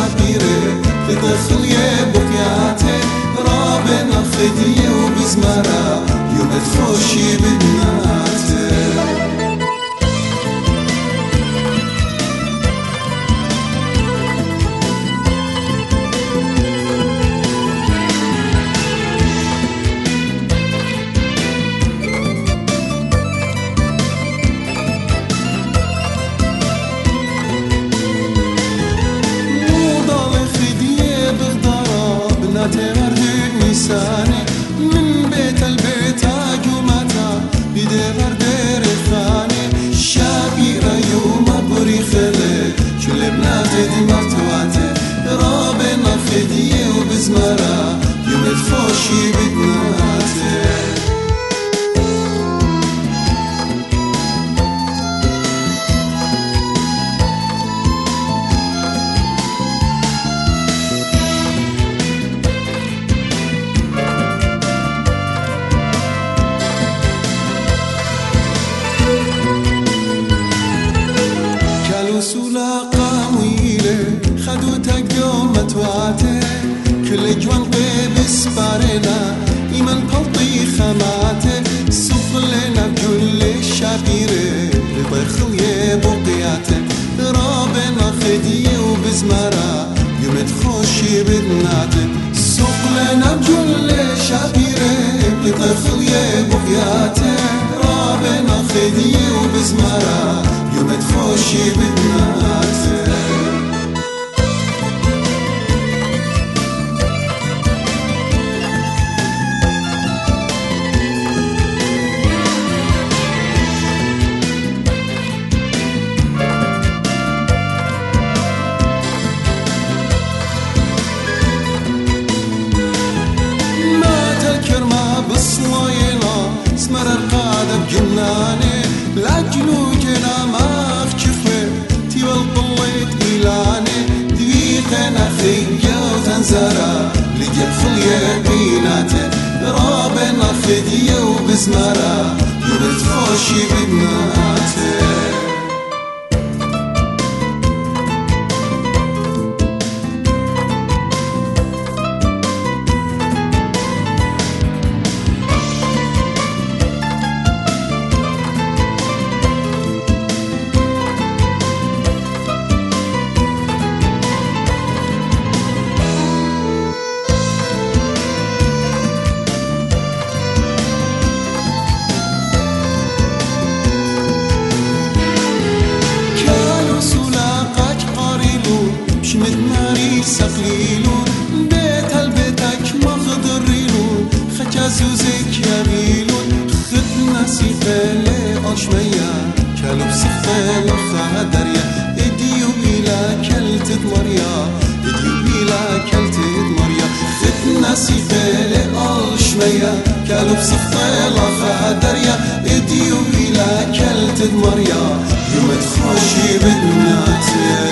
شابيره بدخل يا بقياته رابنا خديه وبزمره يوم تخشي بناته تمرد نيساني من بيت البيت هجومتا بدبر دير الثاني شابيرة يوم بريخلي كل بنات دي مرتواتي رابنا خديه وبزمرة يوم تخشي ببناتي سولا قويلة خدوتك يوم متواته كل جوان قيب سبارنا إيمان قلطي خماته سفلنا بكل شابيره لضيخل يبقياته رابنا خديه وبزمرة يوم تخشي بدناته سفلنا بكل شابيره لضيخل يبقياته رابنا خديه وبزمرة يوم تخشي ببناته مات الكرمة بصلاينا اسمر القادة بجناني لاجلو جنا ما اخشفه تيوال طليت إيلاني دويقنا خيا وتنزرة لجب خليه بيناته رابنا خديه وبزمرة يوم تخشي ببناته شمد ماري سقليلون بيت البيتك ما خضريلون خجازوزك يميلون خد نسيفة لأشمية كالو بسخفة لخها دريا اديو إلى كلتة مريا اديو إلى كلتة مريا خد نسيفة لأشمية كالو بسخفة لخها دريا اديو إلى كلتة مريا يوم تخشي بدناته